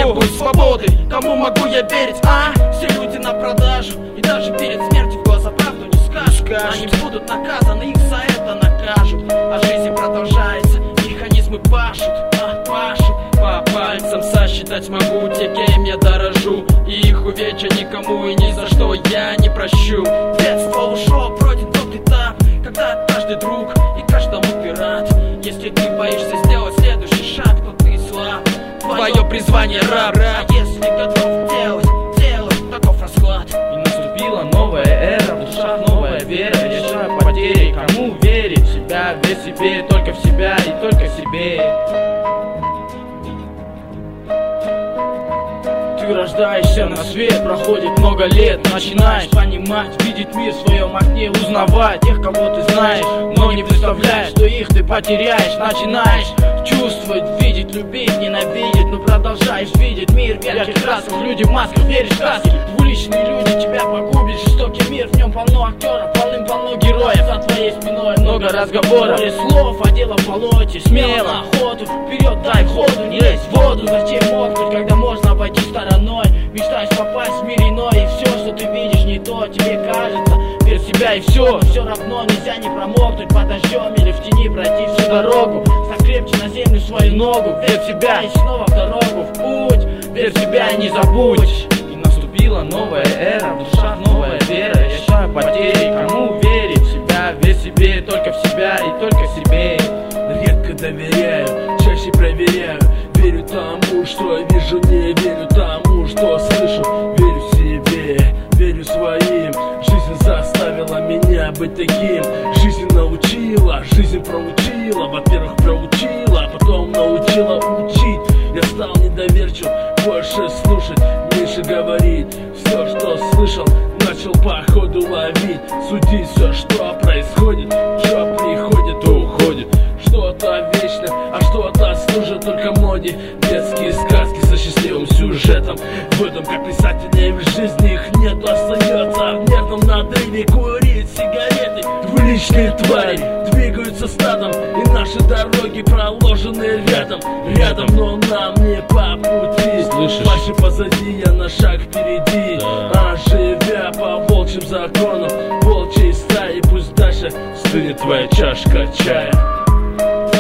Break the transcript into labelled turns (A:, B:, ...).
A: требую свободы. Кому могу я верить, а? Все люди на продажу, и даже перед смертью в глаза правду не скажут. Они будут наказаны, их за это накажут. А жизнь продолжается, механизмы пашут, пашут. По пальцам сосчитать могу те, кем я дорожу, и их увечья никому и ни за что я не прощу. Детство ушло, пройден тот этап, когда каждый друг и каждому пират. Если ты боишься сделать следующий шаг, то ты слаб. Твое призвание раб. А если готов делать, таков расклад.
B: И наступила новая эра, в душах новая вера. Решаю потери, кому верить в себя, верь себе, только в себя и только в себе. Ты рождаешься на свет, проходит много лет, начинаешь понимать, видеть мир в своем окне, узнавать тех, кого ты знаешь, но не представляешь, что их ты потеряешь. Начинаешь чувствовать, видеть, любить, ненавидеть, но продолжаешь видеть мир в ярких красках. Люди в масках, веришь в сказки, двуличные люди тебя погубят. Жестокий мир, в нем полно актеров, полным-полно героев. За твоей спиной много разговоров и слов, а дело в болоте. Смело на охоту, вперед дай ходу, не лезь в воду. Зачем мокнуть, когда можно обойти стороной? Мечтаешь попасть в мир иной, и все, что ты видишь, не то тебе кажется. Верь в себя и все, но все равно нельзя не промокнуть под дождем или в тени пройти всю дорогу. Ставь крепче на землю свою ногу, верь в себя и снова в дорогу, в путь. Верь в себя и не забудь. И наступила новая эра, в душах новая вера. Решаю потери, кому верить в себя, верь себе, только в себя и только в себе.
C: Редко доверяю, чаще проверяю. Верю тому, что вижу, не верю тому, что слышу. Верю себе, верю своим. Жизнь заставила меня быть таким. Жизнь научила, жизнь проучила. Во-первых, проучила, а потом научила учить. Я стал недоверчив, больше слушать, меньше говорить. Все, что слышал, начал по ходу ловить. Судить все, что происходит, что приходит, то уходит. Что-то вечно, а что-то служит только моде. Детские сказки со счастливым сюжетом. В этом, как писателей в жизни их нет. Остается в нервном надрыве курить сигареты. Двуличные твари двигаются стадом, и наши дороги проложены рядом. Рядом, но нам не по пути.
B: Слышишь?
C: Ваши позади, я на шаг впереди. А живя по волчьим законам волчьей стаи, пусть дальше стынет твоя чашка чая.